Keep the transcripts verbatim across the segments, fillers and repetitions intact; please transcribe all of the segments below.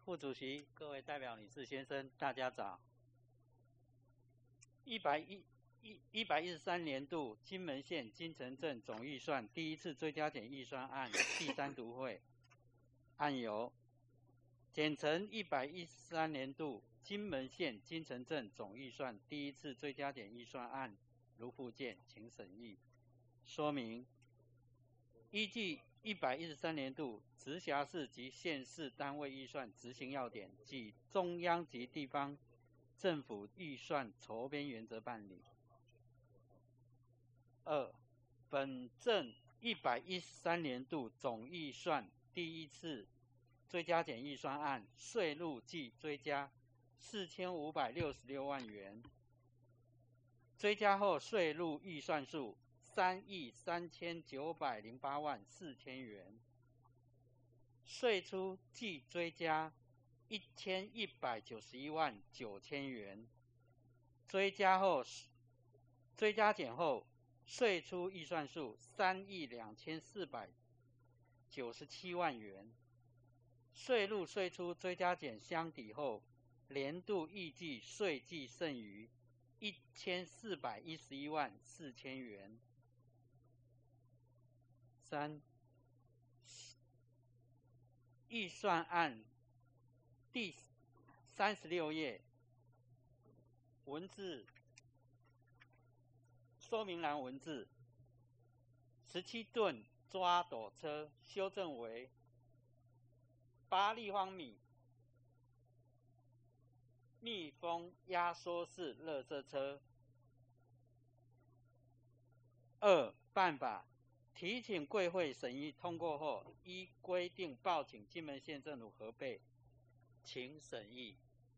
副主席、各位代表、女士、先生，大家早。一百一一一百一十三年度金门县金城镇总预算第一次追加减预算案第三读会，案由减成一百一十三年度金门县金城镇总预算第一次追加减预算案如附件，请审议。说明：依据一百一十三年度直辖市及县市单位预算执行要点及中央及地方政府预算筹编原则办理。二、本镇一百一十三年度总预算第一次追加减预算案税入计追加四千五百六十六万元，追加后税入预算数三亿三千九百零八万四千元，税出计追加一千一百九十一万九千元，追加后追加减后税出预算数三亿两千四百九十七万元，税入税出追加减相抵后，年度预计税计剩余一千四百一十一万四千元。三、预算案第三十六页文字说明栏文字：十七吨抓斗车修正为八立方米密封压缩式垃圾车。二、办法提请贵会审议通过后，依规定报请金门县政府核备，请审议。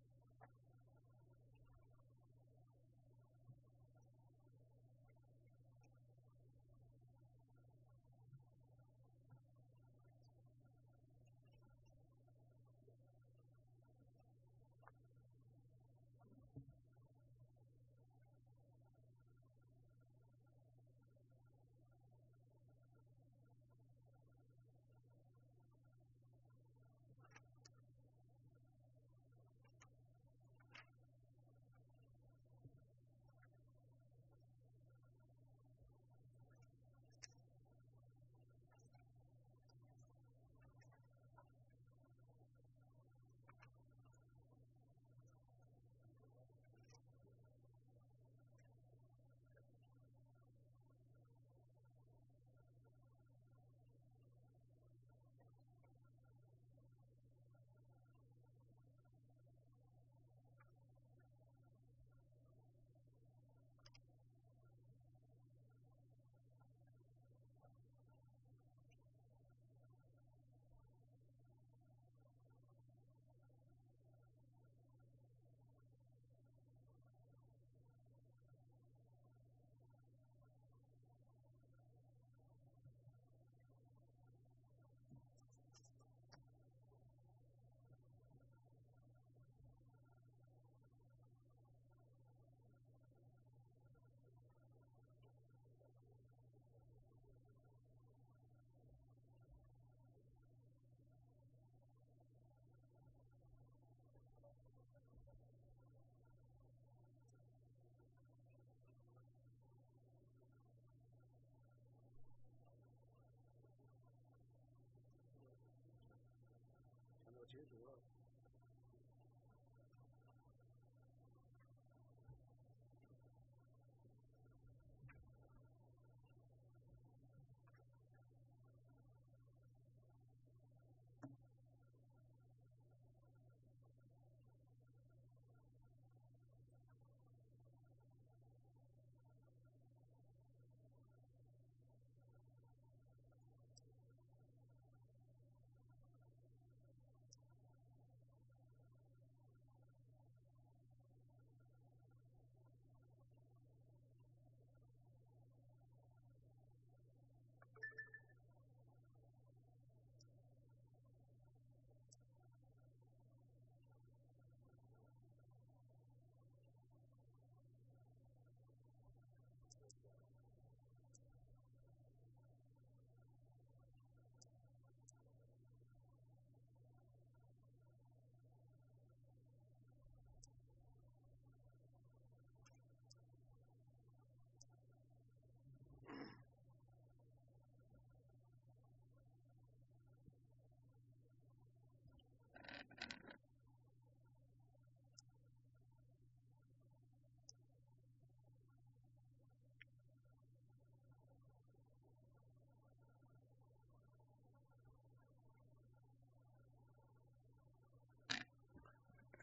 结束了。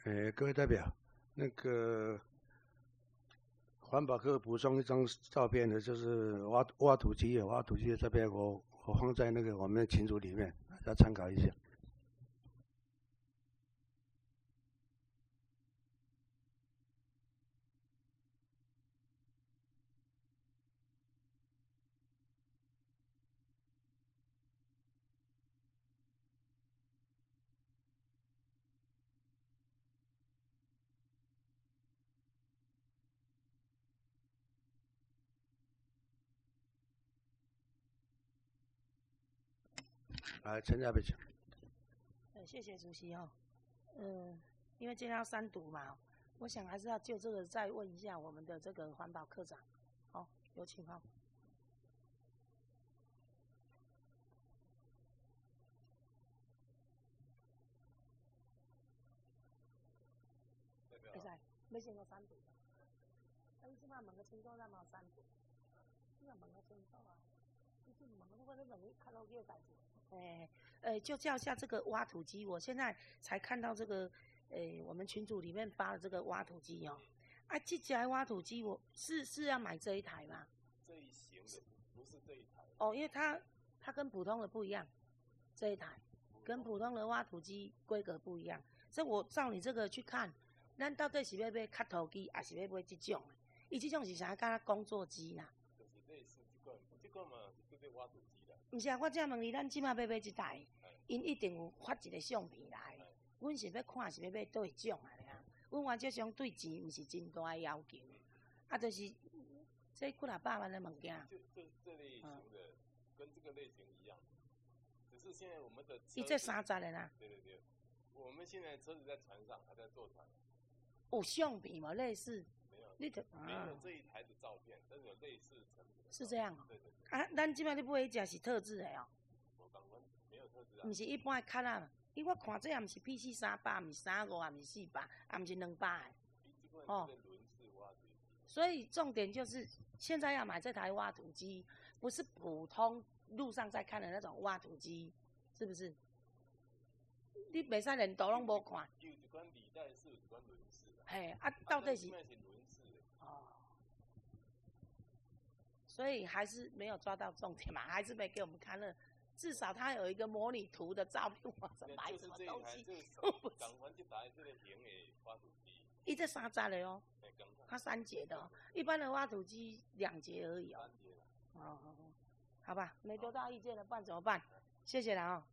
呃，各位代表，那个环保科补充一张照片的，就是挖挖土机有挖土机的照片，我我放在那个我们的群组里面，大家参考一下。来，陈代表请。 呃，谢谢主席哦。嗯，因为今天要三读嘛，我想还是要就这个再问一下我们的这个环保科长。好，有请哦。会使，要先个三读。啊，你即摆问个清楚，咱嘛三读。你若问个清楚啊，你即问我，我咧问你较老嘅代志。哎，呃，就叫一下这个挖土机，我现在才看到这个，呃，我们群组里面发的这个挖土机哦。啊，这台挖土机我是是要买这一台吗？ 这一型的不是这一台。 哦，因为它它跟普通的不一样，这一台跟普通的挖土机规格不一样。所以我照你这个去看，咱到底是要买卡头机，还是要买这种的？伊这种是啥？敢工作机啦？ 就是类似这个，这个嘛是对挖土机的。 毋是啊，我只问你，咱即马要买一台，因一定有发一个相片来。阮是要看是要买对种啊俩。阮原则上对钱毋是真大的要求，啊，就是这几若百万的物件。 就这这类型的，跟这个类型一样，只是现在我们的车。 伊这三十的啦。 对对对，我们现在车子在船上，还在坐船。 有相片吗？类似？ 没有。 你得没有这一台的照片，但是有类似成品。 是这样哦。 对对对。 啊，咱即摆你买一只是特制的哦。 我讲阮没有特制啊。 毋是一般的卡啊，因为我看这也毋是 P C 三百，毋是三五，也毋是四百，也毋是两百的。 哦。 所以重点就是现在要买这台挖土机，不是普通路上在看的那种挖土机，是不是？你袂使连图拢无看。 有一款履带式，有一款轮式。 嘿，啊，到底是？ 是轮式的。 哦。所以还是没有抓到重点嘛，还是没给我们看了。至少它有一个模拟图的照片，我怎买什么东西？ 港湾这台这个型的挖土机。 伊这三节的哦。它三节的哦，一般的挖土机两节而已哦。哦，好吧，没得到意见了，不然怎么办？谢谢了啊、哦。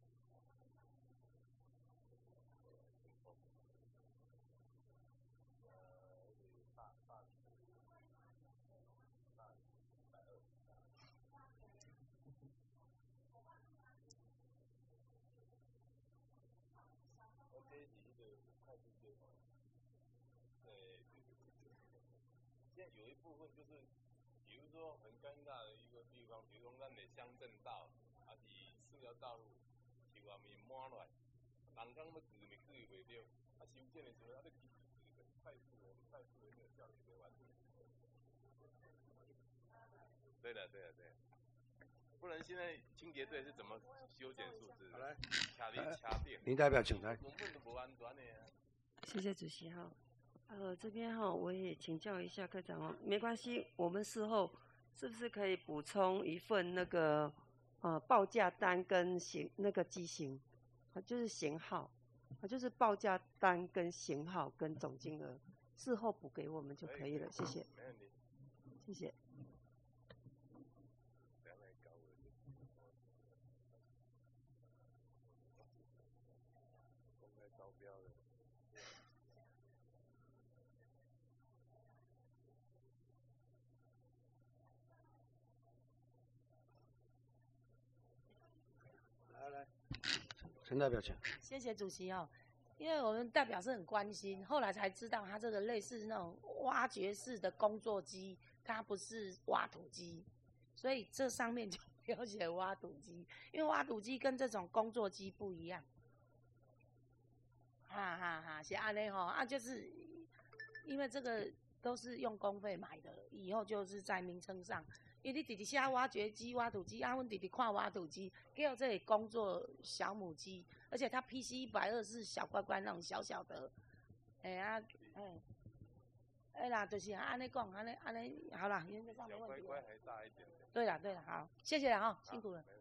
现在有一部分就是，比如说很尴尬的一个地方，比如说咱的乡镇道，还是市郊道路，是外面满乱，人工要治咪治袂着，啊修建的时候，啊你其实是很快速的，很快速的那个效率就完成。对的，对的，对的。不然现在清洁队是怎么修剪树枝？ 好来， 掐力掐电。 林代表请来。 根本都不安全的啊。 谢谢主席哈。呃，这边哈，我也请教一下科长哦，没关系，我们事后是不是可以补充一份那个呃报价单跟型那个机型，啊就是型号，啊就是报价单跟型号跟总金额，事后补给我们就可以了，谢谢。 没问题。 谢谢。 陈代表请。 谢谢主席哦，因为我们代表是很关心，后来才知道它这个类似那种挖掘式的工作机，它不是挖土机，所以这上面就不要写挖土机，因为挖土机跟这种工作机不一样。哈哈哈，是安尼吼，啊就是因为这个都是用公费买的，以后就是在名称上。因为你直直写挖掘机、挖土机，啊，阮直直看挖土机，结果这里工作小母机，而且它 P C 一百二是小乖乖那种小小的， 哎啊，哎，哎啦，就是安尼讲，安尼安尼好啦，原则上没问题。 小块块还大一点点。 对啦对啦，好，谢谢了哈，辛苦了。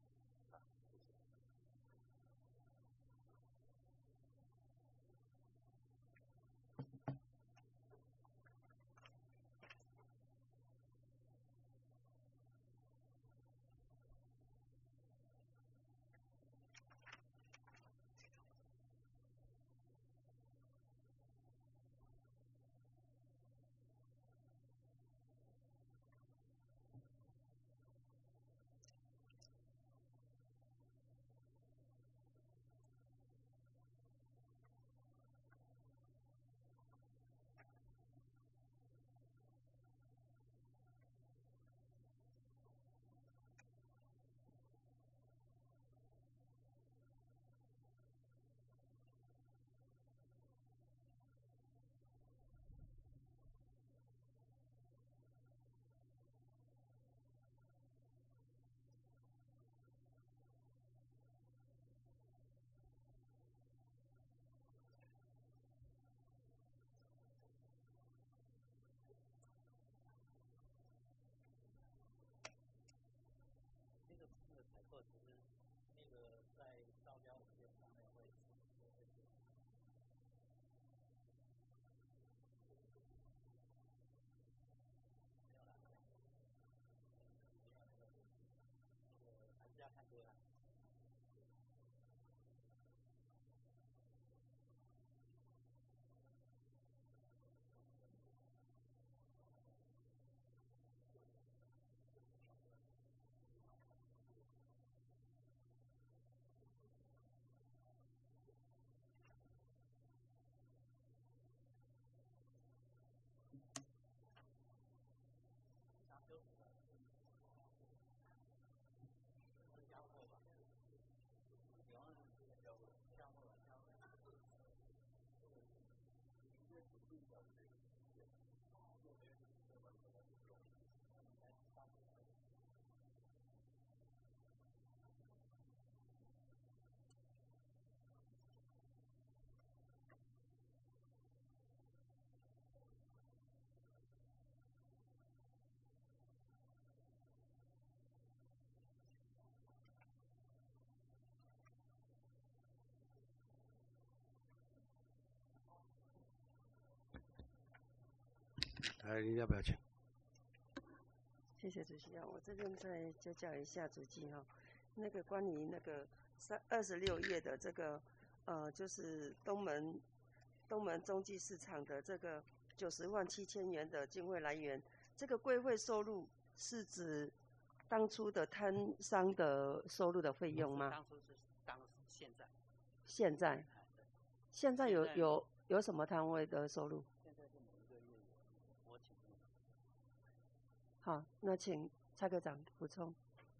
来，你要不要请？ 谢谢主席啊，我这边再就教一下主席哈，那个关于那个三二十六页的这个呃，就是东门东门中继市场的这个九十万七千元的经费来源，这个规会收入是指当初的摊商的收入的费用吗？ 当初是当现在。 现在，现在有有有什么摊位的收入？ 现在是每一个月有，我请问。 好，那请蔡科长补充。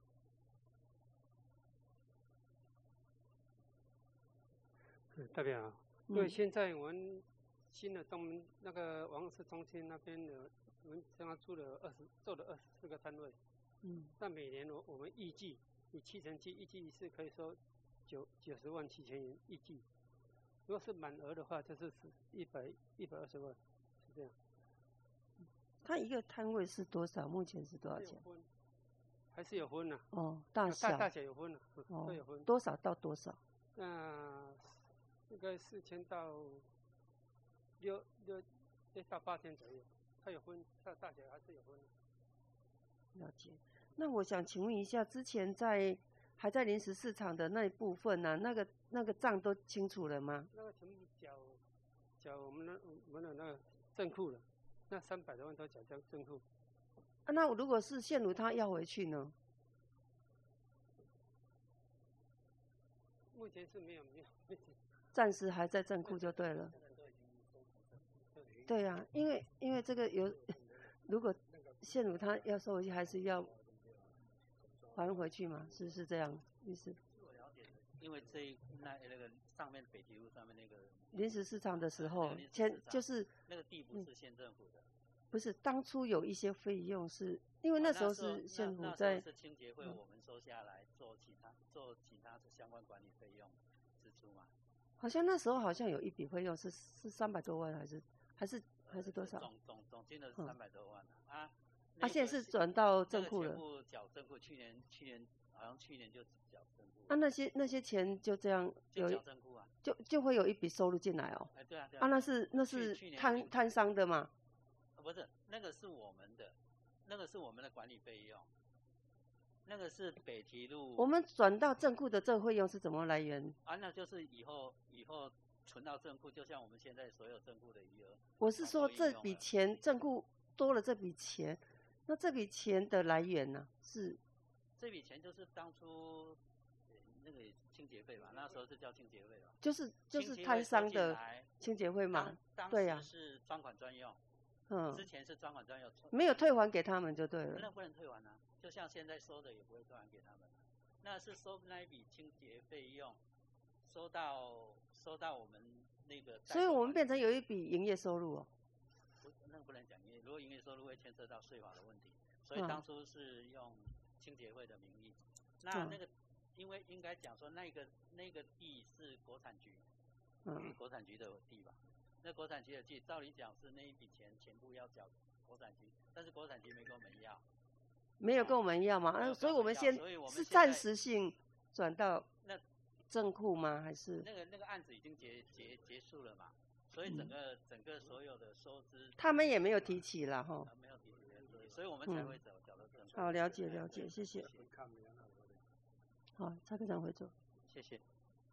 代表，因为现在我们新的东门那个王氏中心那边的，我们刚刚出了二十做了二十四个摊位， 嗯， 那每年我我们预计以七成七，预计是可以收九九十万七千元预计，如果是满额的话，就是一百一百二十万，是这样。 它一个摊位是多少？目前是多少钱？ 还是有分呐、啊？ 哦，大小大大小有分呐、啊， 哦， 都有分。 多少到多少？ 那应该四千到六六到八千左右，它有分，它大小还是有分。 了解。那我想请问一下，之前在还在临时市场的那一部分呢、啊，那个那个账都清楚了吗？ 那个全部缴缴我们那我们的那个正库了，那三百多万都缴交正库。 啊，那如果是现如他要回去呢？ 目前是没有没有， 暂时还在正库就对了。对呀、啊，因为因为这个有，如果现如他要收回去，还是要还回去嘛？是不是这样意思？ 我了解的，因为这一那那个上面北堤路上面那个临时市场的时候， 前就是那个地不是县政府的。嗯不是，当初有一些费用是因为那时候是县府在， 那时候是清洁会我们收下来做其他做其他相关管理费用支出嘛。 好像那时候好像有一笔费用是是三百多万，还是还是还是多少？ 总总总金额是三百多万啊。啊， 啊，现在是转到正库了。 全部缴正库，去年去年好像去年就缴正库。 啊，那些那些钱就这样有就缴正库啊， 就就会有一笔收入进来哦。 哎，对啊对啊。 啊，那是那是摊摊商的吗？ 不是，那个是我们的，那个是我们的管理费用。那个是北提路。 我们转到正库的这个费用是怎么来源？ 啊，那就是以后以后存到正库，就像我们现在所有正库的余额。 我是说这笔钱正库多了这笔钱，那这笔钱的来源呢？是这笔钱就是当初那个清洁费吧，那时候是叫清洁费吧。 就是就是摊商的清洁费嘛，对呀。 当时是专款专用。 嗯。 之前是专款专用。 没有退还给他们就对了。 那不能退还啊。就像现在收的也不会退还给他们，那是收那一笔清洁费用，收到收到我们那个。 所以我们变成有一笔营业收入哦。 不，那个不能讲营业，如果营业收入会牵涉到税法的问题，所以当初是用清洁费的名义。嗯、那那个，因为应该讲说那个那个地是国产局，嗯，国产局的地吧？那国产局的地，照理讲是那一笔钱全部要缴国产局，但是国产局没跟我们要。 没有跟我们要吗？啊，所以我们先是暂时性转到正库吗？还是那个那个案子已经结结结束了嘛？所以整个、嗯、整个所有的收支， 他们也没有提起了哈。 没有提起，所以我们才会走缴到正库。 好，了解了解，谢谢。好，蔡科长回座。 谢谢。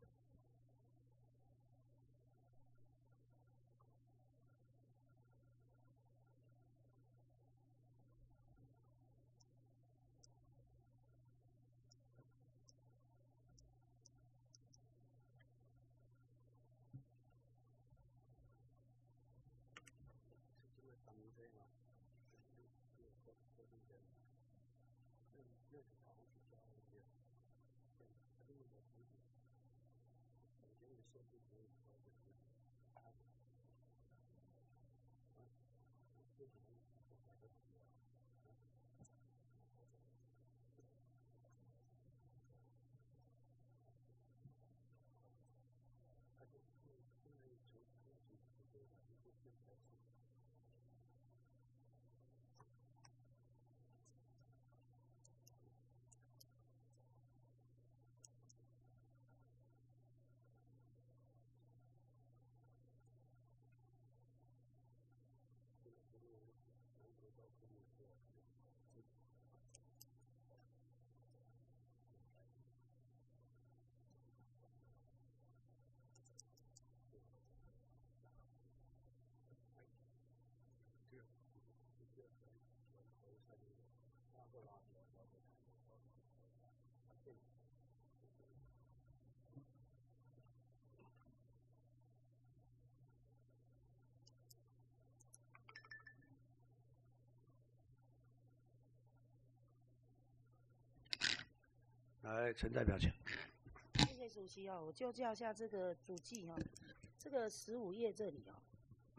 来，陈代表请。 谢谢主席哦，我就叫一下这个主计哦，这个十五页这里哦，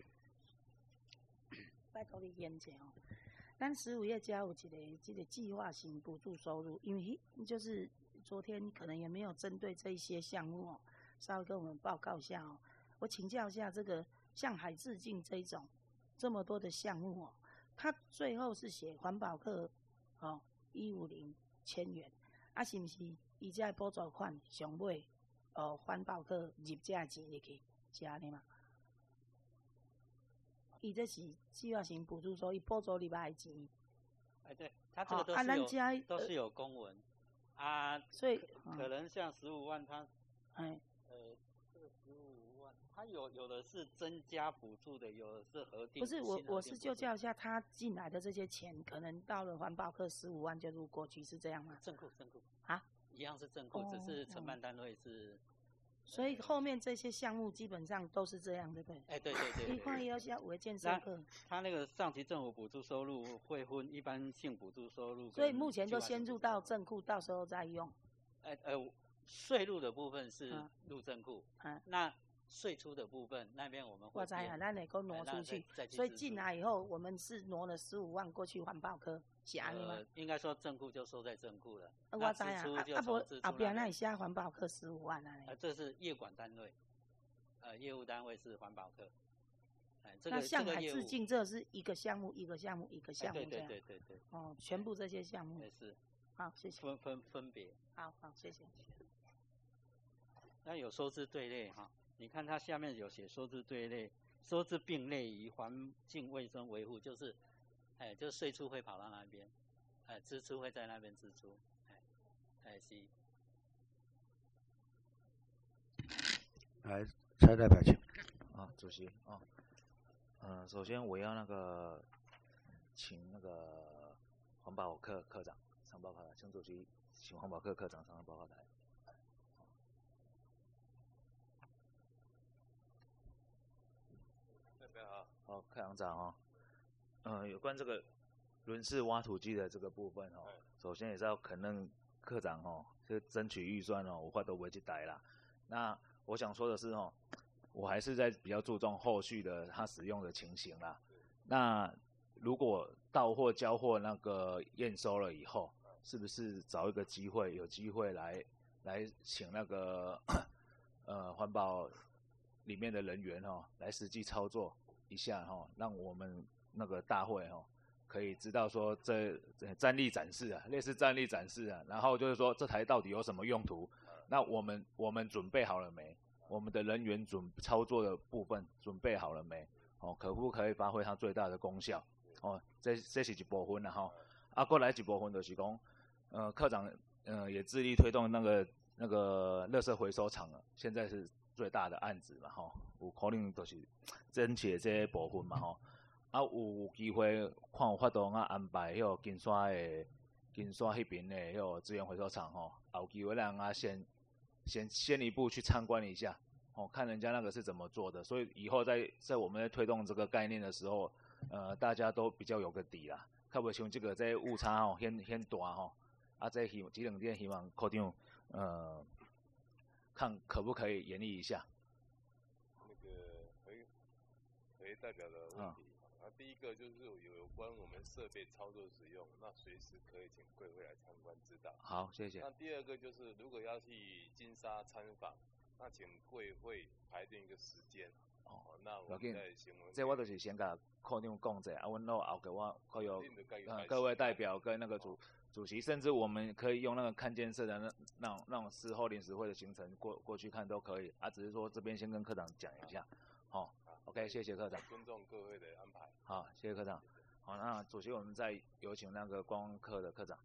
拜托你验一下哦。咱十五页加有一个这个计划型补助收入，因为就是昨天可能也没有针对这一些项目哦，稍微跟我们报告一下哦。我请教一下，这个像海智镜这一种这么多的项目哦，它最后是写环保课哦一五零千元。啊，是毋是伊这补助款上尾，哦，环保课入这钱入去，是安尼嘛？伊这是计划型补助，说伊补助入来的钱。 哎，对，他这个都是有、哦啊、都是有公文啊， 所以可能像十五万他， 哎， 呃，这个十五万，他有有的是增加补助的，有的是核定。 不是我，我是就叫一下他进来的这些钱，可能到了环保课十五万就入过去，是这样吗？ 正库正库啊， 一样是正库，哦、只是承办单位是。 所以后面这些项目基本上都是这样，对不对？ 哎，对对对。 一块要下五建设课。 他那个上级政府补助收入会分一般性补助收入， 所以目前都先入到正库，到时候再用。 哎呃，税入的部分是入正库， 嗯， 那税出的部分那边我们会。 我知啊，咱得够挪出去，所以进来以后，我们是挪了十五万过去环保科，是安尼吗？ 呃，应该说正库就收在正库了。 我知啊，啊不，后边那写环保科十五万啊。 呃，这是业管单位， 呃业务单位是环保课。哎，这那个向海致这个业务， 敬这是一个项目一个项目一个哎对对项目这样。 对对对， 哦，全部这些项目也。是好，谢谢。 分分分别。 好好，谢谢。 那有收支对类哈，你看它下面有写收支对类，收支并类于环境卫生维护，就是，哎，就是税出会跑到那边，哎，支出会在那边支出，哎，哎是。 来，蔡代表请。 啊，主席啊，嗯、呃，首先我要那个请那个环保课课长上报告台，请主席请环保课课长上报告台。好，课长长哦，嗯、呃，有关这个轮式挖土机的这个部分哦，首先也是要肯认课长哦，就争取预算哦，我话都不会去逮啦。那我想说的是哦，我还是在比较注重后续的它使用的情形啦。那如果到货交货那个验收了以后，是不是找一个机会，有机会来来请那个呃环保里面的人员哦，来实际操作一下哈、哦，让我们那个大会哈、哦、可以知道说这这战力展示啊，类似战力展示啊，然后就是说这台到底有什么用途？那我们我们准备好了没？我们的人员准操作的部分准备好了没？哦，可不可以发挥它最大的功效？哦，这这是一部分啦吼。啊，过来一部分就是讲，呃，科长呃也致力推动那个那个垃圾回收厂啊，现在是最大的案子嘛吼，有可能就是争取这部分嘛吼。啊，有机会看有法度啊安排迄个金山的金山迄边的迄个资源回收厂吼，有机会让啊先先先一步去参观一下。哦，看人家那个是怎么做的，所以以后在在我们在推动这个概念的时候，呃，大家都比较有个底啦。较袂像这个这误差吼，很很大吼。啊，这希这两点希望科长呃，看可不可以研议一下。 那个回回代表的问题，啊，啊第一个就是有有关我们设备操作使用，那随时可以请贵会来参观指导。 好，谢谢。 那第二个就是如果要去金沙参访。那请贵会排定一个时间，哦，那我们在新闻。 这我就是先甲科长讲者，啊，阮老后给我可有呃各位代表跟那个主、哦、主席，甚至我们可以用那个看建设的那那种那种事后临时会的行程过过去看都可以，啊，只是说这边先跟科长讲一下，好、哦啊、，OK， 谢谢科长。 尊重各位的安排。 好，谢谢科长。好，那主席我们再有请那个观光科的科长。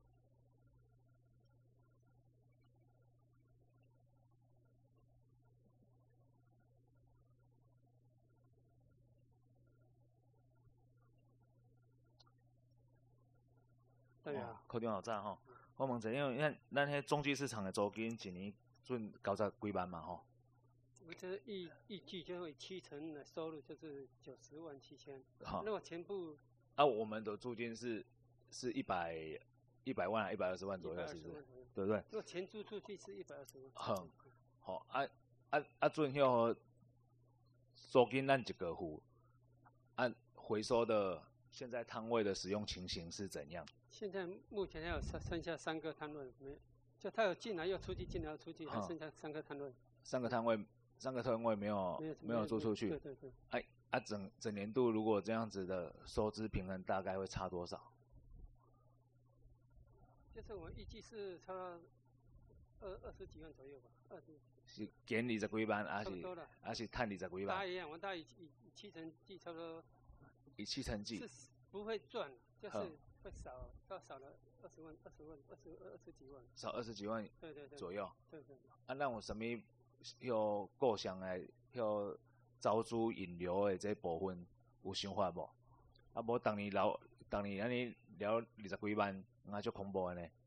对啊， 科长好赞吼！我问者，因为咱咱迄中继市场的租金一年准九十几万嘛吼。 我这预预计就会七成的收入就是九十万七千。 好， 如果全部啊，我们的租金是是一百一百万、一百二十万左右，是不是？对不对？ 如果钱租出去是一百二十万。 哼，好啊啊啊！准迄租金咱一个付，按、啊、回收的。现在摊位的使用情形是怎样？ 现在目前还有剩剩下三个摊位，没，就他有进来又出去，进来又出去，还剩下三个摊位。 三个摊位，三个摊位没有没有没有租出去。 对对对。 哎啊，整整年度如果这样子的收支平衡，大概会差多少？ 就是我们预计是差二二十几万左右吧，二十。 是减二十几万，还是还是赚二十几万？ 大一样，我大以以七成计差不多。 以七成计是不会赚，就是会少，到少了二十万、二十万、二十二十几万， 少二十几万对对对左右。 对对。 啊，那有什么要构想来要招租引流的这部分有想法无？啊，无当年聊当年安尼聊二十几万，那就恐怖的呢。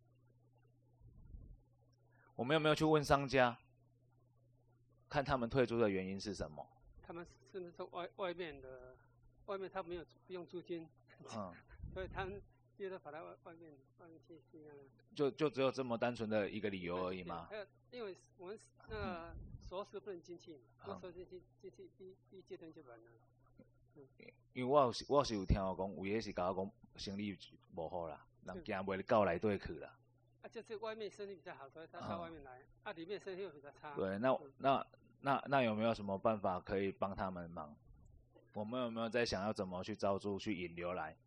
我们有没有去问商家，看他们退租的原因是什么？ 他们甚至是外外面的。外面他没有不用租金，嗯，所以他们接着跑到外外面外面去去那个。就就只有这么单纯的一个理由而已吗？ 还有，因为我们那个熟识不能进去嘛，不熟识进进去第第一阶段就完了。嗯。 因为我有我是有听我讲，有诶是甲我讲生意无好啦，人惊袂到内底去啦。 啊，就是外面生意比较好，所以他到外面来，嗯、啊，里面生意又比较差。 对，那、嗯、那那那有没有什么办法可以帮他们忙？我们有没有在想要怎么去招租、去引流来？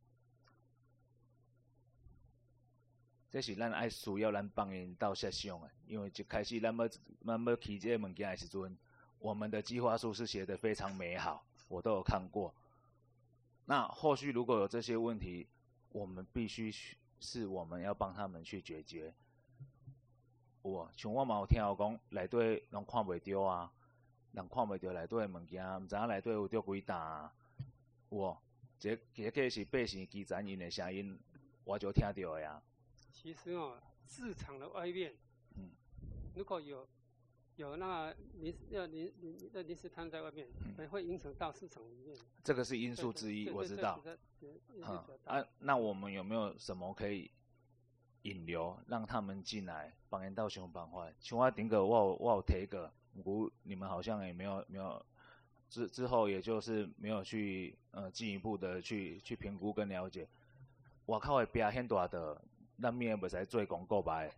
这是咱爱需要咱帮因到设想的，因为一开始咱要咱要起这个物件的时阵，我们的计划书是写得非常美好，我都有看过。那后续如果有这些问题，我们必须是我们要帮他们去解决。有啊，像我嘛有听有讲内底拢看袂到啊，人看袂到内底的物件，毋知影内底有着几单啊。有哦，这这个是百姓基层因的声音，我就听到的啊。 其实哦，市场的外面， 嗯， 如果有有那个临要临临那临时摊在外面，嗯，会影响到市场里面。 这个是因素之一，我知道。嗯啊，那我们有没有什么可以引流，让他们进来，帮人到想办法？像我顶个我有我有提个，不你们好像也没有没有之之后，也就是没有去呃进一步的去去评估跟了解。外口的饼很大的。咱免袂使做广告牌，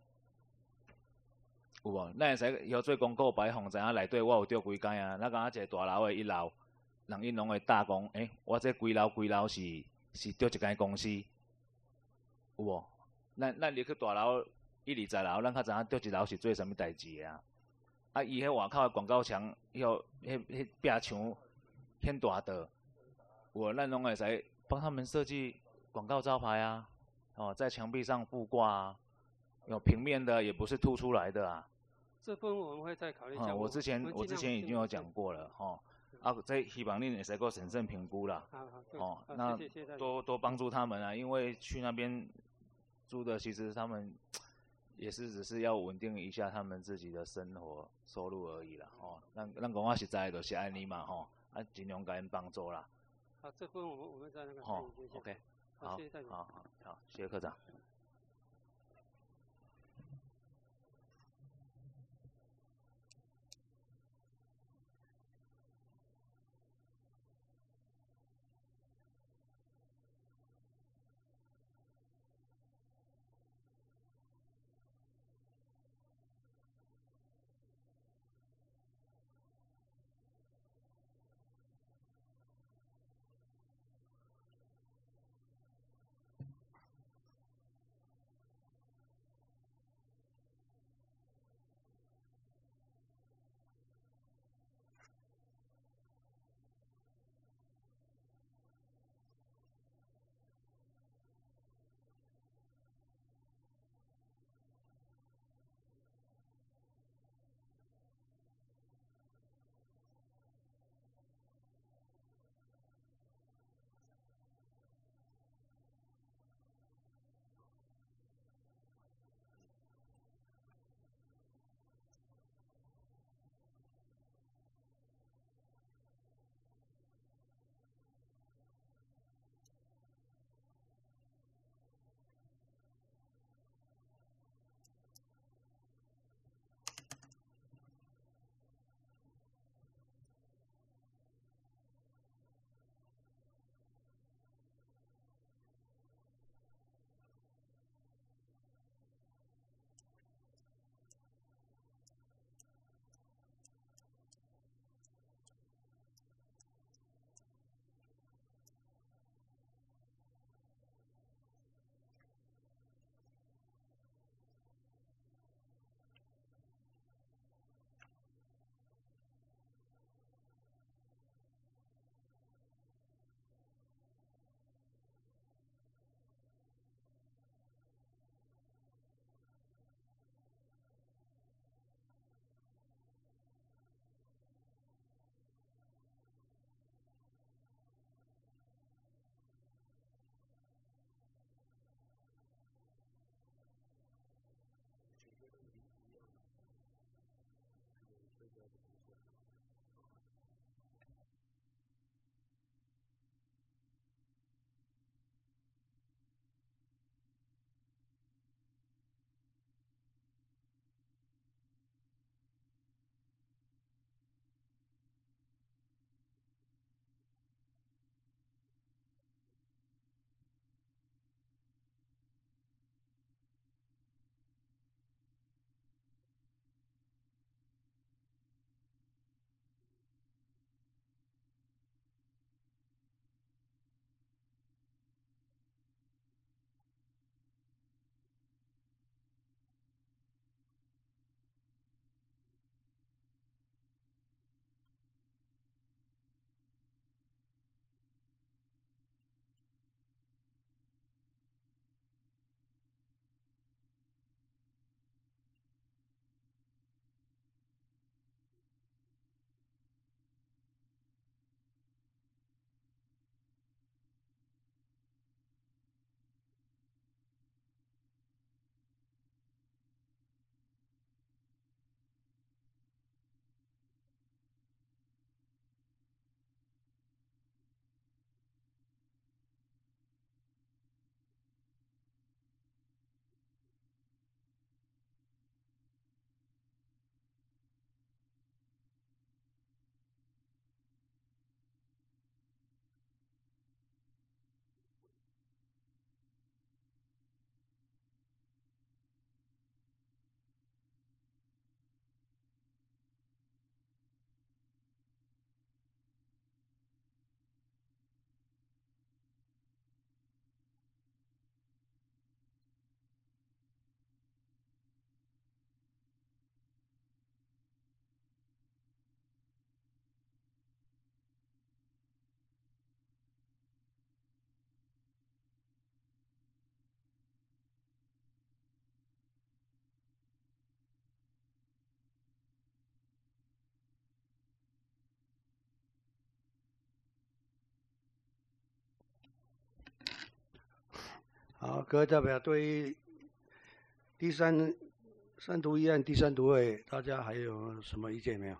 有无？咱会使以后做广告牌，互知影内底我有着几间啊？咱讲一个大楼的一楼，人因拢会打讲，诶、欸，我这几楼几楼是是着一间公司，有无？咱咱入去大楼一二十楼，咱较知影着一楼是做啥物代志的啊？啊，伊迄外口的广告墙，迄迄迄壁墙很大的，有无？咱拢会使帮他们设计广告招牌啊。哦，在墙壁上布挂啊，有平面的，也不是凸出来的啊。 这部分我们会再考虑。嗯， 我之前我之前已经有讲过了，吼、哦，啊，这希望你也是够审慎评估啦。 好好， 哦，那谢谢多多帮助他们啊，因为去那边住的，其实他们也是只是要稳定一下他们自己的生活收入而已啦。哦，咱咱讲话实在的，就是安尼嘛，吼、哦，啊，尽量给人帮助啦。 好，这部分我们我们在那个。 哦 ，OK。 好，谢谢大家。 好好好，谢谢科长。 好，各位代表对于第三三读议案、第三读会，大家还有什么意见没有？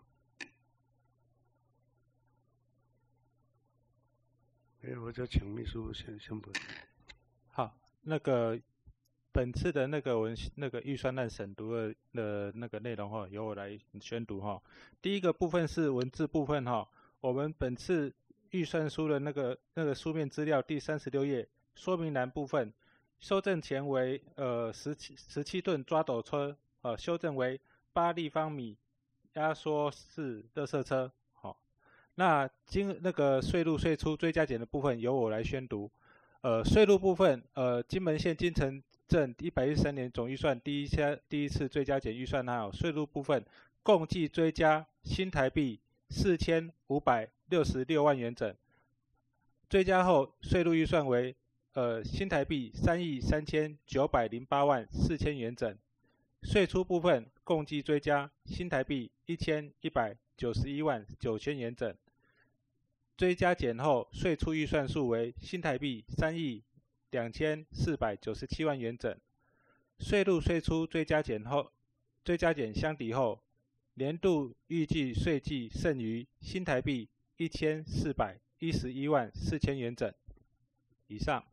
没有，我就请秘书先宣布。 好，那个本次的那个文那个预算案审读的的那个内容哈，由我来宣读哈。第一个部分是文字部分哈，我们本次预算书的那个那个书面资料第三十六页说明栏部分，修正前为呃十七十七吨抓斗车，呃修正为八立方米压缩式垃圾车。好，那经那个税入税出追加减的部分由我来宣读。呃，税入部分，呃，金门县金城镇一百一十三年总预算第一下第一次追加减预算案，税入部分共计追加新台币四千五百六十六万元整，追加后税入预算为呃新台币三亿三千九百零八万四千元整，税出部分共计追加新台币一千一百九十一万九千元整。追加减后，税出预算数为新台币三亿两千四百九十七万元整。税入税出追加减后，追加减相抵后，年度预计税计剩余新台币一千四百一十一万四千元整。以上。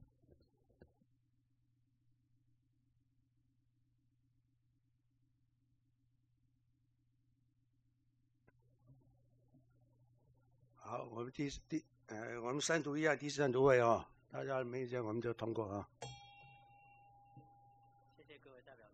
好，我们第第呃，我们三读议案、第三读会哦，大家没意见我们就通过啊。